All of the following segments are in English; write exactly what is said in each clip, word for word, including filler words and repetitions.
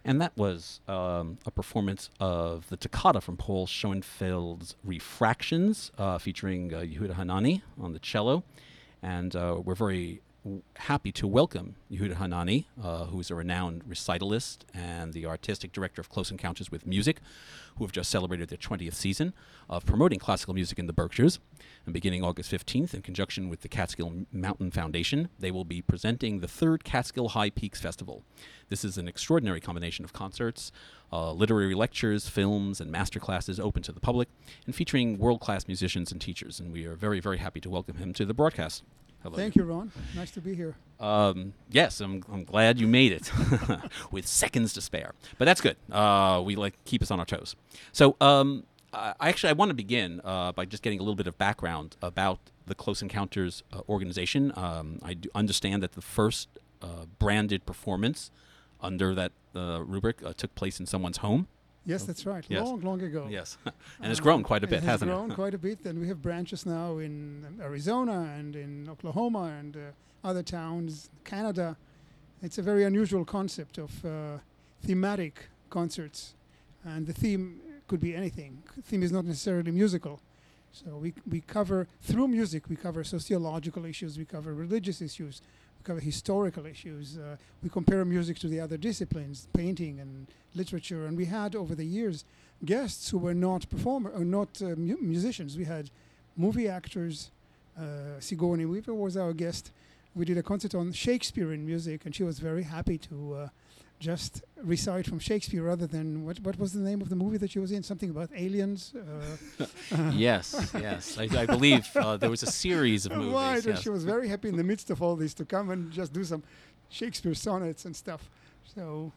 And that was um, a performance of the toccata from Paul Schoenfeld's Refractions, uh, featuring uh, Yehuda Hanani on the cello. And uh, we're very w- happy to welcome Yehuda Hanani, uh, who is a renowned recitalist and the artistic director of Close Encounters with Music, who have just celebrated their twentieth season of promoting classical music in the Berkshires. And beginning August fifteenth, in conjunction with the Catskill Mountain Foundation, they will be presenting the third Catskill High Peaks Festival. This is an extraordinary combination of concerts, uh, literary lectures, films, and masterclasses open to the public, and featuring world-class musicians and teachers. And we are very, very happy to welcome him to the broadcast. Hello. Thank you, Ron. Nice to be here. Um, yes, I'm, I'm glad you made it with seconds to spare. But that's good. Uh, we like keep us on our toes. So um, I actually I want to begin uh, by just getting a little bit of background about the Close Encounters uh, organization. Um, I do understand that the first uh, branded performance under that uh, rubric uh, took place in someone's home. Yes, that's right. Yes. Long, long ago. Yes, and it's grown quite a bit, it hasn't has grown it? quite a bit, and we have branches now in um, Arizona and in Oklahoma and uh, other towns, Canada. It's a very unusual concept of uh, thematic concerts, and the theme could be anything. The theme is not necessarily musical. So we we cover, through music, we cover sociological issues, we cover religious issues, we cover historical issues. Uh, we compare music to the other disciplines, painting and literature. And we had, over the years, guests who were not performer or not uh, mu- musicians. We had movie actors. Uh, Sigourney Weaver was our guest. We did a concert on Shakespeare in music, and she was very happy to uh, just recite from Shakespeare rather than, what what was the name of the movie that she was in? Something about aliens? Uh, Yes, yes. I, I believe uh, there was a series of movies. Right, and yes. she was very happy in the midst of all this to come and just do some Shakespeare sonnets and stuff. So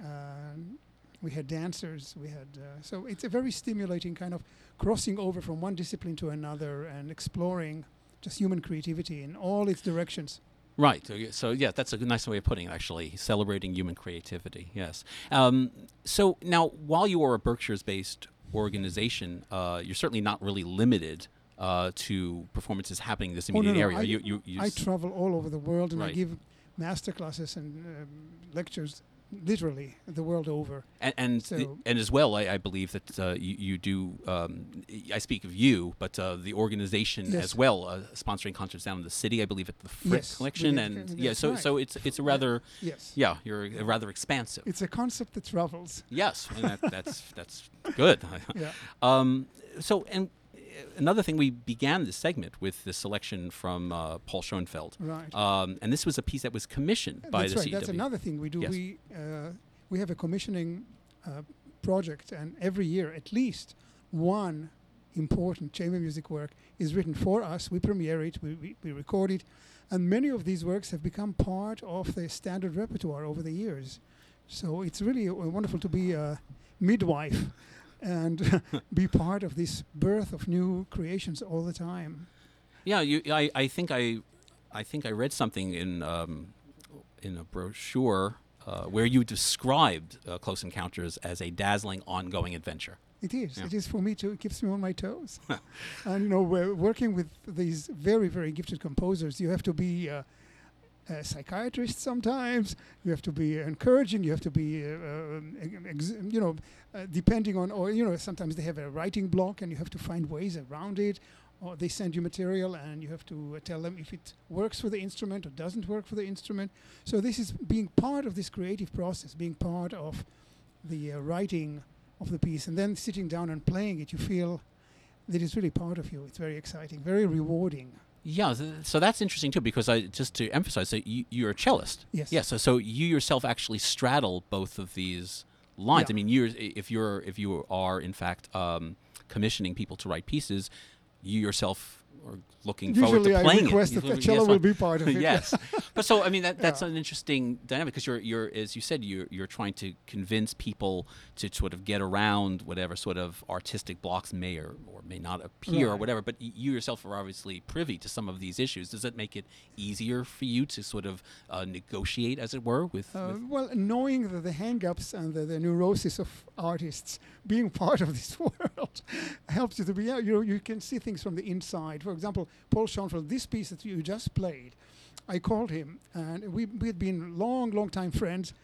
um, we had dancers, we had, uh, so it's a very stimulating kind of crossing over from one discipline to another and exploring just human creativity in all its directions. Right. So, y- so yeah, that's a nice way of putting it, actually, celebrating human creativity. Yes. Um, so now, while you are a Berkshires-based organization, uh, you're certainly not really limited uh, to performances happening in this Oh, no, immediate no, area. I, you, you, you I s- travel all over the world and I Right. give master classes and um, lectures literally the world over. and and, so- the- and as well, I, I believe that uh, you, you do. Um, I speak of you, but uh, the organization Yes. as well, uh, sponsoring concerts down in the city. I believe at the Frick Yes, we Collection, have- and that's yeah. So right. so it's it's a rather Yes. yeah. You're uh, rather expansive. It's a concept that travels. Yes, and that, that's that's good. Yeah. Um, so, and uh, another thing, we began this segment with the selection from uh, Paul Schoenfeld, Right. um, and this was a piece that was commissioned by That's the right. C E W. That's another thing we do. Yes. We uh, we have a commissioning uh, project, and every year at least one important chamber music work is written for us. We premiere it, we, we, we record it, and many of these works have become part of the standard repertoire over the years. So it's really uh, wonderful to be a midwife and be part of this birth of new creations all the time. Yeah, you, I, I think I, I think I read something in um, in a brochure uh, where you described uh, Close Encounters as a dazzling, ongoing adventure. It is. Yeah. It is for me too. It keeps me on my toes. And you know, we're working with these very, very gifted composers, you have to be uh, a psychiatrist sometimes. You have to be encouraging. You have to be, uh, um, ex- you know, uh, depending on, or you know, sometimes they have a writing block, and you have to find ways around it. Or they send you material, and you have to uh, tell them if it works for the instrument or doesn't work for the instrument. So this is being part of this creative process, being part of the uh, writing of the piece, and then sitting down and playing it. You feel that it's really part of you. It's very exciting, very rewarding. Yeah, th- so that's interesting too, because I just to emphasize that you, you're a cellist. Yes. Yeah. So so you yourself actually straddle both of these lines. Yeah. I mean, you're if you're if you are in fact um, commissioning people to write pieces, you yourself are looking forward Usually to I playing request it. that the Yes, cello will well, be part of it. yes, but so I mean that that's Yeah. an interesting dynamic, because you're you're as you said you're you're trying to convince people to sort of get around whatever sort of artistic blocks may or, or may not appear or Right. whatever. But y- you yourself are obviously privy to some of these issues. Does it make it easier for you to sort of uh, negotiate, as it were, with? Uh, with well, knowing the, the hang-ups and the, the neurosis of artists, being part of this world helps you to be, yeah, you know, you can see things from the inside. For example, Paul Schoenfeld, this piece that you just played, I called him, and we we had been long, long time friends.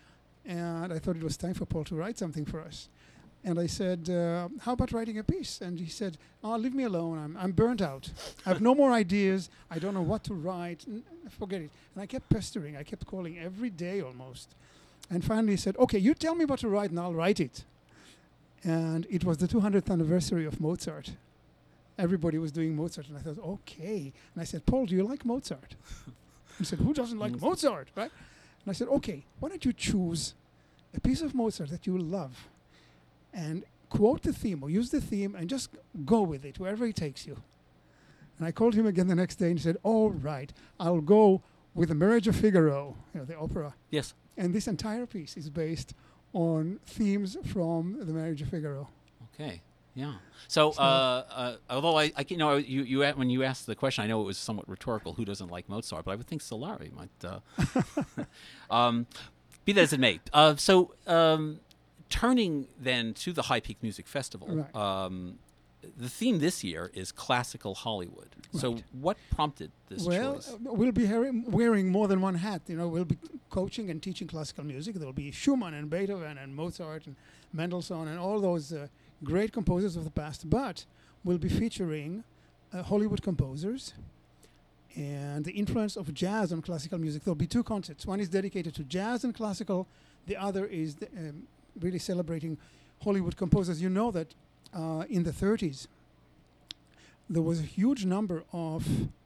And I thought it was time for Paul to write something for us. And I said, uh, how about writing a piece? And he said, oh, leave me alone. I'm, I'm burnt out. I have no more ideas. I don't know what to write. N- forget it. And I kept pestering. I kept calling every day almost. And finally he said, okay, you tell me what to write and I'll write it. And it was the two hundredth anniversary of Mozart. Everybody was doing Mozart. And I thought, okay. And I said, Paul, do you like Mozart? He said, who doesn't like Mozart, right? And I said, okay, why don't you choose a piece of Mozart that you love and quote the theme or use the theme and just go with it wherever it takes you. And I called him again the next day and he said, all right, I'll go with The Marriage of Figaro, you know, the opera. Yes. And this entire piece is based on themes from The Marriage of Figaro. Okay. Yeah. So, So- uh, uh, although I, I, you know, you, you, a- when you asked the question, I know it was somewhat rhetorical. Who doesn't like Mozart? But I would think Solari might. Uh, um, be that as it may. Uh, so, um, turning then to the High Peak Music Festival, Right. um, the theme this year is classical Hollywood. So, Right. what prompted this Well, choice? uh, we'll be hearing, wearing more than one hat. You know, we'll be coaching and teaching classical music. There'll be Schumann and Beethoven and Mozart and Mendelssohn and all those uh, great composers of the past. But we'll be featuring uh, Hollywood composers and the influence of jazz on classical music. There'll be two concerts. One is dedicated to jazz and classical. The other is the, um, really celebrating Hollywood composers. You know that uh, in the thirties, there was a huge number of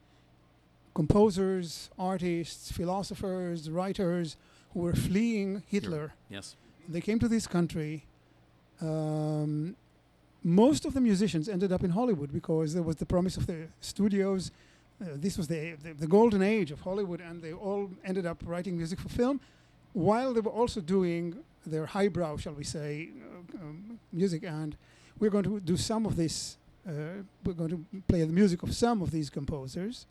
composers, artists, philosophers, writers who were fleeing Hitler. Yes. They came to this country. Um, most of the musicians ended up in Hollywood because there was the promise of the studios. Uh, this was the, the the golden age of Hollywood, and they all ended up writing music for film, while they were also doing their highbrow, shall we say, uh, um, music. And we're going to do some of this. Uh, we're going to play the music of some of these composers.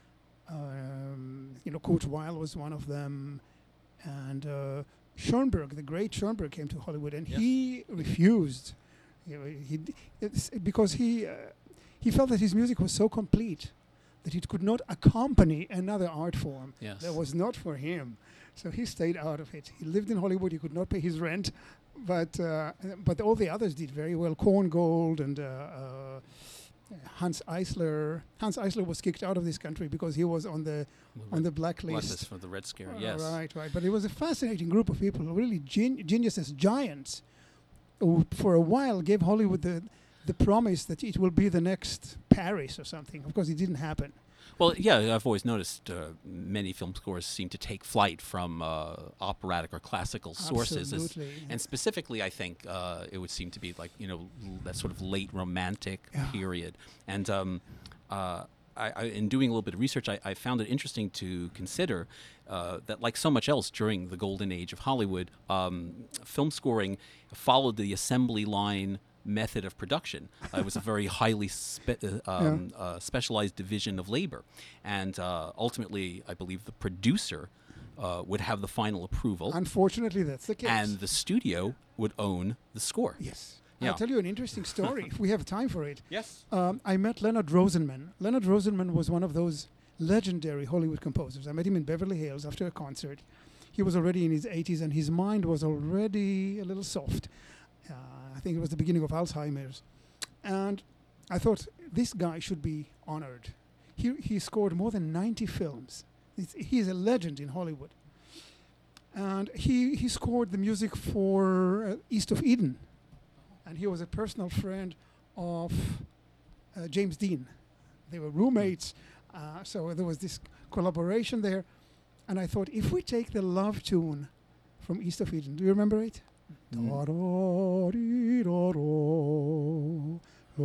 Um, you know, Kurt Weill was one of them, and uh, Schoenberg, the great Schoenberg, came to Hollywood, and Yes. he refused. You know, he d- it's because he uh, he felt that his music was so complete that it could not accompany another art form Yes. that was not for him. So he stayed out of it. He lived in Hollywood. He could not pay his rent, but uh, but all the others did very well. Korngold and uh, uh, Hans Eisler. Hans Eisler was kicked out of this country because he was on the on the blacklist. Blacklist for the Red Scare. Uh, Yes. Right, right. But it was a fascinating group of people, really gen- geniuses, giants, who for a while gave Hollywood the the promise that it will be the next Paris or something. Of course, it didn't happen. Well, yeah, I've always noticed uh, many film scores seem to take flight from uh, operatic or classical sources. as- Absolutely. and specifically, I think uh, it would seem to be like, you know, l- that sort of late romantic Yeah. period. And um, uh, I, I, in doing a little bit of research, I, I found it interesting to consider uh, that, like so much else during the golden age of Hollywood, um, film scoring followed the assembly line method of production. Uh, it was a very highly spe- uh, um, uh, specialized division of labor, and uh, ultimately, I believe the producer uh, would have the final approval, Unfortunately, that's the case. and the studio would own the score. yes. Yeah. I'll tell you an interesting story if we have time for it. Yes. Um, I met Leonard Rosenman. Leonard Rosenman was one of those legendary Hollywood composers. I met him in Beverly Hills after a concert. He was already in his eighties, and his mind was already a little soft. Uh, I think it was the beginning of Alzheimer's. And I thought, this guy should be honored. He, he scored more than ninety films. It's, he is a legend in Hollywood. And he, he scored the music for uh, East of Eden. And he was a personal friend of uh, James Dean. They were roommates, uh, so there was this collaboration there. And I thought, if we take the love tune from East of Eden, do you remember it? Mm. Da-da-dee-da-da,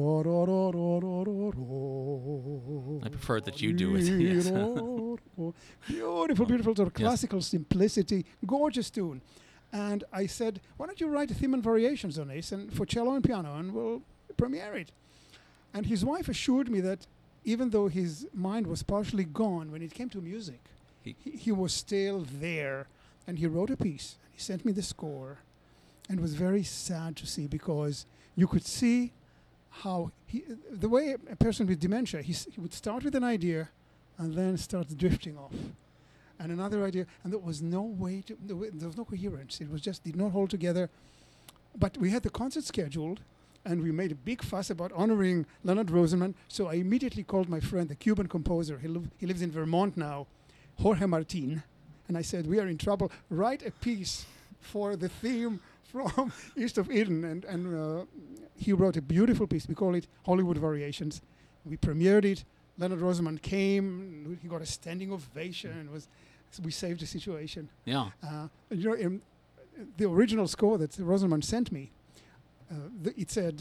da-da-da-da-da-da-da. I prefer that you do it, yes. Dee-da-da. Beautiful, beautiful sort of Yes. classical simplicity, gorgeous tune. And I said, why don't you write a theme and variations on this and for cello and piano, and we'll premiere it. And his wife assured me that even though his mind was partially gone when it came to music, He- he, he was still there. And he wrote a piece. And he sent me the score. And it was very sad to see, because you could see how he, the way a person with dementia, he, s- he would start with an idea and then start drifting off. and another idea, and there was no way to, there wa- there was no coherence. It was just did not hold together. But we had the concert scheduled, and we made a big fuss about honoring Leonard Rosenman. So I immediately called my friend, the Cuban composer. He, liv- he lives in Vermont now, Jorge Martin. And I said, we are in trouble. Write a piece for the theme from East of Eden. And, and uh, he wrote a beautiful piece. We call it Hollywood Variations. We premiered it. Leonard Rosenman came. He got a standing ovation. And was so we saved the situation. Yeah. Uh, and, you know, in the original score that Rosenman sent me, uh, the, it said,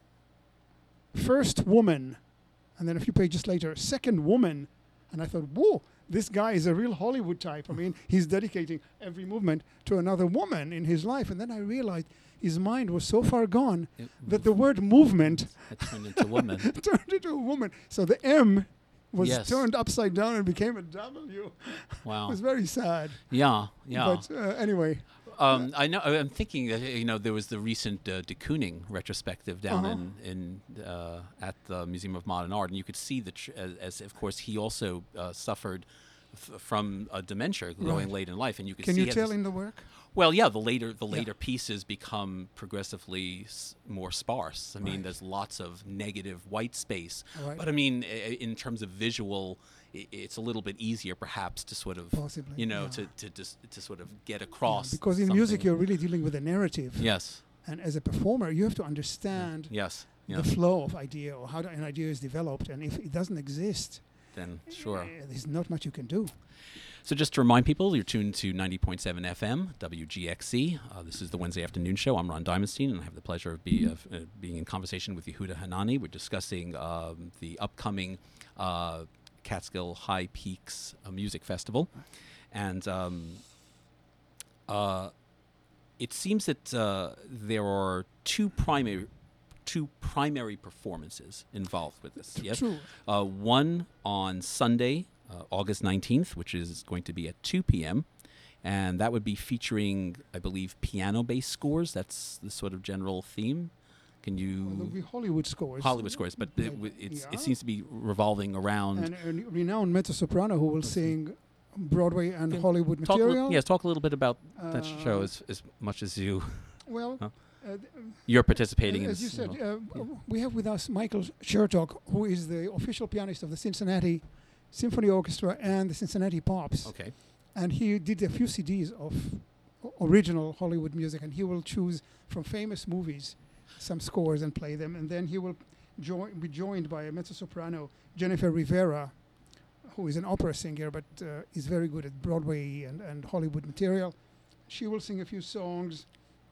first woman, and then a few pages later, second woman. And I thought, whoa, this guy is a real Hollywood type. I mean, he's dedicating every movement to another woman in his life. And then I realized his mind was so far gone It that the word movement it turned into woman. turned into a woman. So the M was Yes. turned upside down and became a W. It Wow. was very sad. Yeah. Yeah. But uh, anyway, Um, I know. I'm thinking that you know there was the recent uh, de Kooning retrospective down Uh-huh. in in uh, at the Museum of Modern Art, and you could see the tr- as, as of course he also uh, suffered f- from a dementia growing Right. late in life, and you could can see you it tell as- in the work? well, yeah, the later the Yeah. later pieces become progressively s- more sparse. I mean, Right. there's lots of negative white space, Right. but I mean, i- in terms of visual, i- it's a little bit easier perhaps to sort of Possibly, you know yeah. to to just to sort of get Yeah, across because in music something. you're really dealing with a narrative. Yes. And as a performer, you have to understand Yes. Yeah. the flow of idea or how the- an idea is developed. And if it doesn't exist, Then sure. eh, there's not much you can do. So just to remind people, you're tuned to ninety point seven F M, W G X C. Uh, this is the Wednesday afternoon show. I'm Ron Diamondstein, and I have the pleasure of be, of, uh, being in conversation with Yehuda Hanani. We're discussing um, the upcoming uh, Catskill High Peaks uh, Music Festival. And um, uh, it seems that uh, there are two primary two primary performances involved with this. Yes? True. Uh, one on Sunday, uh, August nineteenth, which is going to be at two p.m., and that would be featuring, I believe, piano-based scores. That's the sort of general theme. Can Well, there'll you... be Hollywood scores. Hollywood scores, but it, Like, w- it's, yeah. it seems to be revolving around... And a renowned mezzo-soprano who will Let's see. sing Broadway and Can Hollywood talk a li- material. yes, talk a little bit about that Uh, show as, as much as you... Well, Huh? uh, th- You're participating in as you this. said, well. uh, w- we have with us Michael Shertock, who is the official pianist of the Cincinnati Symphony Orchestra and the Cincinnati Pops. Okay. And he did a few C Ds of o- original Hollywood music, and he will choose from famous movies some scores and play them. And then he will join, be joined by a mezzo-soprano, Jennifer Rivera, who is an opera singer but uh, is very good at Broadway and, and Hollywood material. She will sing a few songs.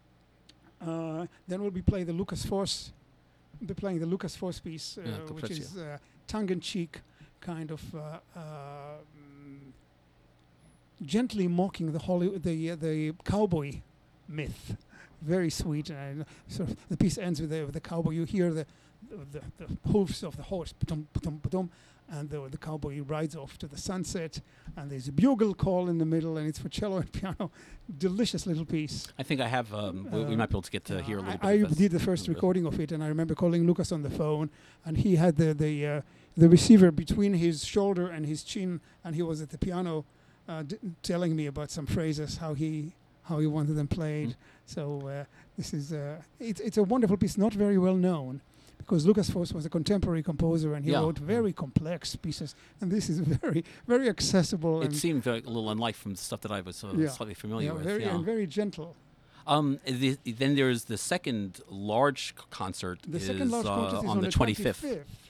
Uh, then we'll be playing the Lucas Force, be playing the Lucas Force piece, uh, Yeah, which Capriccio. is uh, tongue-in-cheek, kind of uh, uh, mm, gently mocking the Hollywood, the uh, the cowboy myth. Very sweet. And sort of the piece ends with the, with the cowboy. You hear the the, the, the hoofs of the horse, pa-dum, pa-dum, pa-dum, and the, the cowboy rides off to the sunset. And there's a bugle call in the middle, and it's for cello and piano. Delicious little piece. I think I have... Um, we, we Uh, might be able to get to Yeah, hear a little I, bit I of this. did the first little bit. recording of it, and I remember calling Lucas on the phone, and he had the the uh, the receiver between his shoulder and his chin, and he was at the piano, uh, d- telling me about some phrases, how he how he wanted them played. Mm. So uh, this is uh, it's it's a wonderful piece, not very well known, because Lucas Force was a contemporary composer, and he Yeah. wrote very complex pieces, and this is very very accessible It and seemed very, a little unlike from the stuff that I was uh, Yeah. slightly familiar yeah, with. very yeah. and very gentle. Um, the, then there's the second large c- concert The is, second large uh, concert is on, on, the twenty-fifth,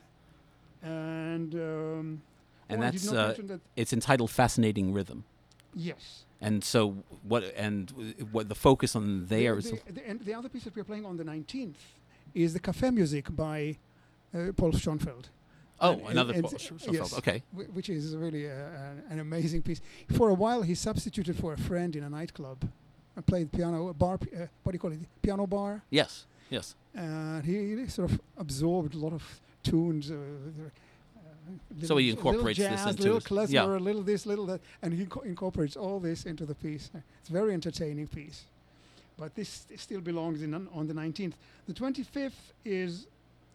and um, and oh, I that's did not uh, mention that. it's entitled "Fascinating Rhythm." Yes. And so what? And w- what the focus on there is? the, the, the, and the other piece that we're playing on the nineteenth is the Café Music by uh, Paul Schoenfeld. Oh, and- another and- Paul and- Schoenfeld. yes. Okay. Wh- which is really a, an, an amazing piece. For a while, he substituted for a friend in a nightclub. I played piano, a bar, p- uh, what do you call it, piano bar. Yes. Yes. And he, he sort of absorbed a lot of tunes. Uh, uh, So he little j- incorporates little this jazz, into little his- klezmer, yeah. a little this, little that, and he co- incorporates all this into the piece. Uh, It's a very entertaining piece. But this st- still belongs in on, on the nineteenth. The twenty-fifth is.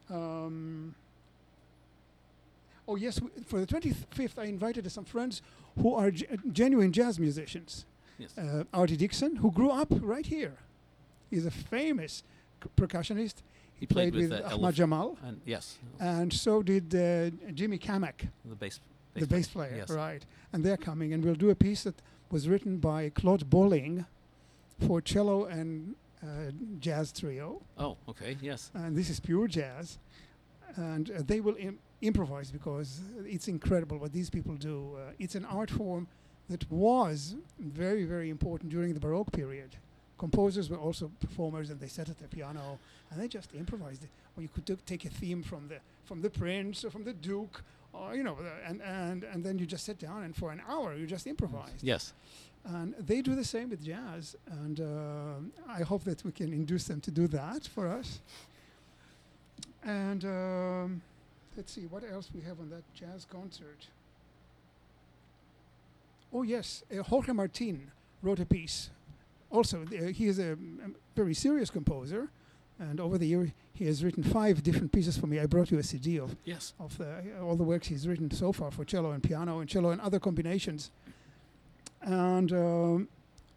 Um, oh yes, w- for the twenty-fifth, I invited some friends who are g- genuine jazz musicians. Yes. Uh, Artie Dixon, who grew up right here. He's a famous c- percussionist. He Played, played with, with, uh, Ahmad Elif- Jamal, And yes, and so did uh, Jimmy Kamak, the bass. the bass player, Yes. right? And they're coming, and we'll do a piece that was written by Claude Bolling for cello and uh, jazz trio, Oh, okay. Yes. and this is pure jazz, and uh, they will Im- improvise because it's incredible what these people do. Uh, it's an art form that was very, very important during the Baroque period. Composers were also performers, and they sat at the piano and they just improvised it. Or you could do, take a theme from the from the Prince or from the Duke, or you know, the, and and and then you just sit down and for an hour you just improvise. Yes. And they do the same with jazz, and uh, I hope that we can induce them to do that for us. And um, let's see what else we have on that jazz concert. Oh yes, uh, Jorge Martin wrote a piece. Also, uh, he is a, a very serious composer, and over the year he has written five different pieces for me. I brought you a C D of Yes. of the, all the works he's written so far for cello and piano and cello and other combinations. And um,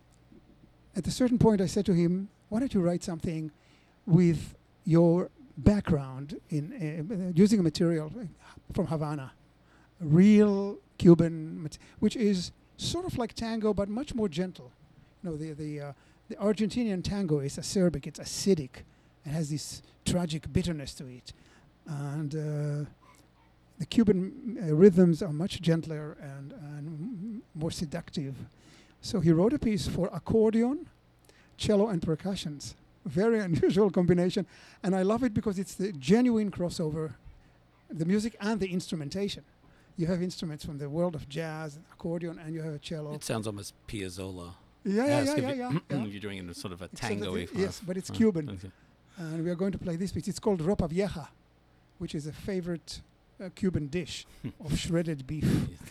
at a certain point, I said to him, "Why don't you write something with your background in uh, using a material from Havana, real Cuban, mat- which is sort of like tango but much more gentle. You know, the the uh, the Argentinian tango is acerbic, it's acidic, it has this tragic bitterness to it, and uh, the Cuban uh, rhythms are much gentler and and m- more seductive. So he wrote a piece for accordion, cello, and percussions. Very unusual combination, and I love it because it's the genuine crossover, the music and the instrumentation. You have instruments from the world of jazz, accordion, and you have a cello. It sounds almost Piazzolla. Yeah, yeah, Yes, yeah, if yeah, you- yeah. yeah. You're doing it in sort of a Except that tango. it- yes, but it's Cuban. And we are going to play this piece. It's called ropa vieja, which is a favorite uh, Cuban dish of shredded beef.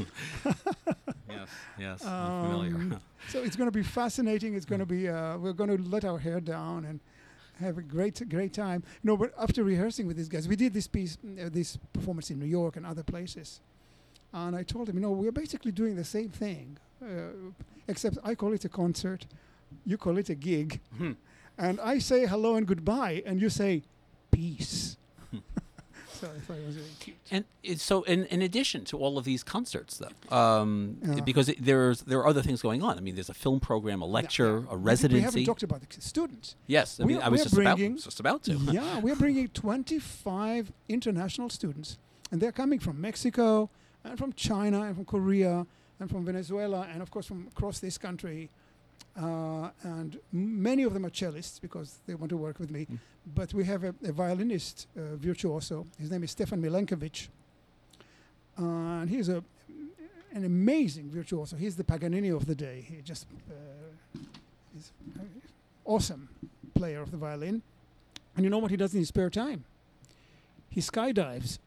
Yes, yes, I'm familiar. Um, So it's going to be fascinating. It's going to be. Uh, we're going to let our hair down and have a great, great time. No, but after rehearsing with these guys, we did this piece, uh, this performance in New York and other places. And I told him, you know, we're basically doing the same thing, uh, except I call it a concert, you call it a gig, Hmm. and I say hello and goodbye, and you say peace. So I thought it was really cute. And it's so, in, in addition to all of these concerts, though, um, Yeah. because it, there's there are other things going on. I mean, there's a film program, a lecture, Yeah, yeah. a We- residency. We haven't talked about the students. Yes, I We mean, are- I was we are just about, bringing- just about to. Yeah, we're bringing twenty-five international students, and they're coming from Mexico, and from China, and from Korea, and from Venezuela, and of course from across this country. Uh, and m- many of them are cellists because they want to work with me. Mm. But we have a, a violinist, uh, virtuoso. His name is Stefan Milenkovic. Uh, and he's a an amazing virtuoso. He's the Paganini of the day. He just uh, is an awesome player of the violin. And you know what he does in his spare time? He skydives.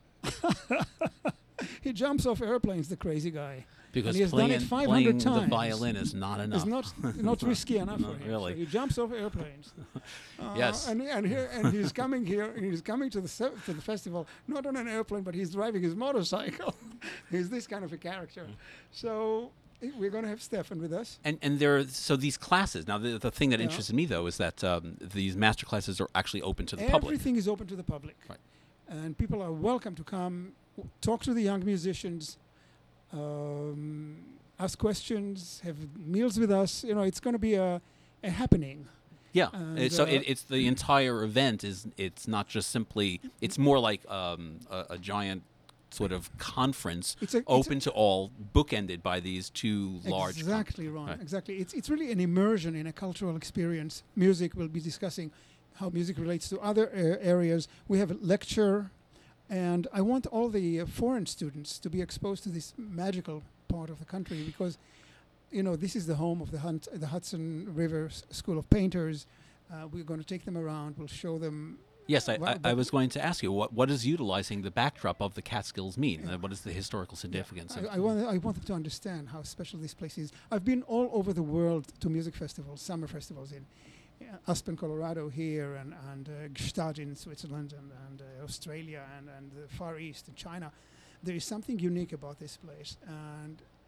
He jumps off airplanes, the crazy guy. Because he has done playing, it five playing hundred the times. violin is not enough. It's not not risky enough Not for him. really. So he jumps off airplanes. Uh, Yes. And and here and he's coming here. He's coming to the se- to the festival not on an airplane, but he's driving his motorcycle. He's this kind of a character. So i- we're going to have Stefan with us. And and there, are, so these classes. Now, the, the thing that Yeah. interested me though is that um, these master classes are actually open to the public. Everything is open to the public, Right. and people are welcome to come, w- talk to the young musicians, um, ask questions, have meals with us. You know, it's going to be a, a happening. Yeah. And, It- so uh, it, it's the entire event is it's not just simply. It's more like um, a, a giant sort of conference It's a it's a- open to all, bookended by these two large. con- Exactly, Ron. Right. Exactly. It's it's really an immersion in a cultural experience. Music. We'll be discussing how music relates to other uh, areas. We have a lecture, and I want all the uh, foreign students to be exposed to this magical part of the country because, you know, this is the home of the Hunt, the Hudson River S- School of Painters. Uh, we're going to take them around. We'll show them. Yes, I, Well, I, I but- was going to ask you what what does utilizing the backdrop of the Catskills mean? Yeah. Uh, what is the historical significance? of I, I want I want them to understand how special this place is. I've been all over the world to music festivals, summer festivals in uh, Aspen, Colorado here, and and uh, Gstaad in Switzerland, and, and uh, Australia, and and the Far East and China. There is something unique about this place, and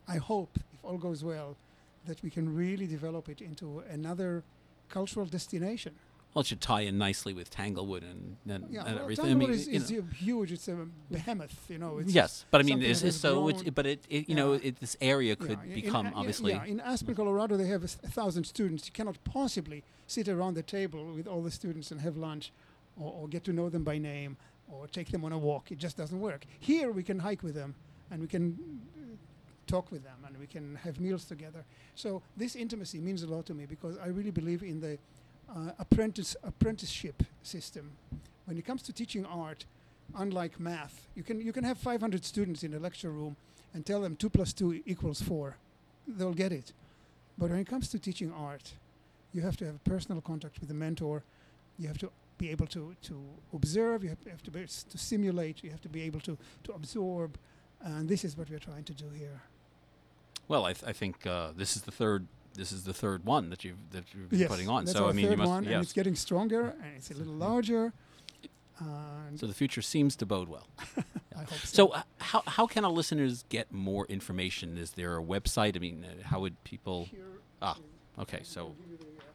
I hope, if all goes well, that we can really develop it into another cultural destination. Well, it should tie in nicely with Tanglewood and, and, Yeah, and well, everything. I Tanglewood mean, is, you is know. huge. It's a behemoth, you know. It's Yes, but I mean, something this that is has so. It's, grown- but it, it you know, Yeah. it, this area could Yeah, in- become in, obviously. Yeah, in Aspen, Colorado, they have a, s- a thousand students. You cannot possibly sit around the table with all the students and have lunch, or, or get to know them by name, or take them on a walk. It just doesn't work. Here, we can hike with them, and we can uh, talk with them, and we can have meals together. So this intimacy means a lot to me because I really believe in the uh, apprentice apprenticeship system. When it comes to teaching art, unlike math, you can you can have five hundred students in a lecture room and tell them two plus two equals four. They'll get it. But when it comes to teaching art, you have to have personal contact with the mentor. You have to be able to, to observe. You have, have to be s- to simulate. You have to be able to, to absorb. And this is what we're trying to do here. Well, I, th- I think uh, this is the third. This is the third one that you've that you've been Yes, putting on. that's So our I mean, third you must. one, and Yes. it's getting stronger, and it's a little larger. And So the future seems to bode well. I hope so. So uh, how how can our listeners get more information? Is there a website? I mean, uh, how would people? Here Ah, is- okay. I'll So give you the, uh,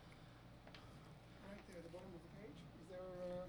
right there at the bottom of the page. Is there,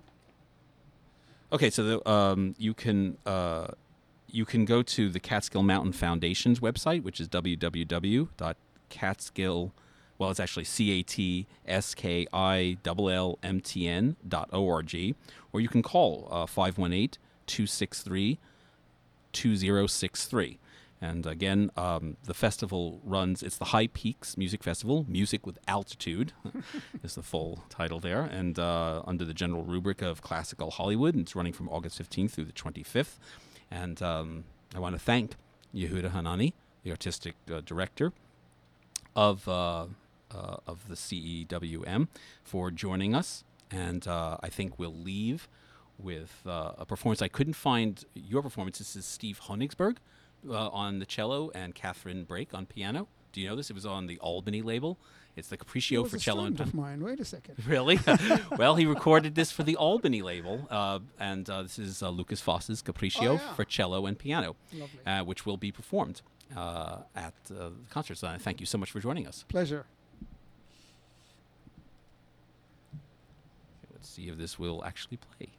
uh, okay, so the, um, you can uh, you can go to the Catskill Mountain Foundation's website, which is w w w dot catskill. Well, it's actually C A T S K I L L M T N dot O R G, or you can call uh, five one eight, two six three, two zero six three. And again, um, the festival runs, it's the High Peaks Music Festival, Music with Altitude is the full title there, and uh, under the general rubric of Classical Hollywood, and it's running from August fifteenth through the twenty-fifth. And um, I want to thank Yehuda Hanani, the artistic uh, director of uh, uh, of the C E W M, for joining us. And uh, I think we'll leave with uh, a performance. I couldn't find your performance. This is Steve Honigsberg uh, on the cello and Catherine Brake on piano. Do you know this? It was on the Albany label. It's the he Capriccio was for a cello and student piano. of mine. Wait a second. Really? Well, he recorded this for the Albany label, uh, and uh, this is uh, Lucas Foss's Capriccio Oh, yeah. for cello and piano, Lovely. uh, which will be performed uh, at uh, the concert. So thank you so much for joining us. Pleasure. Let's see if this will actually play.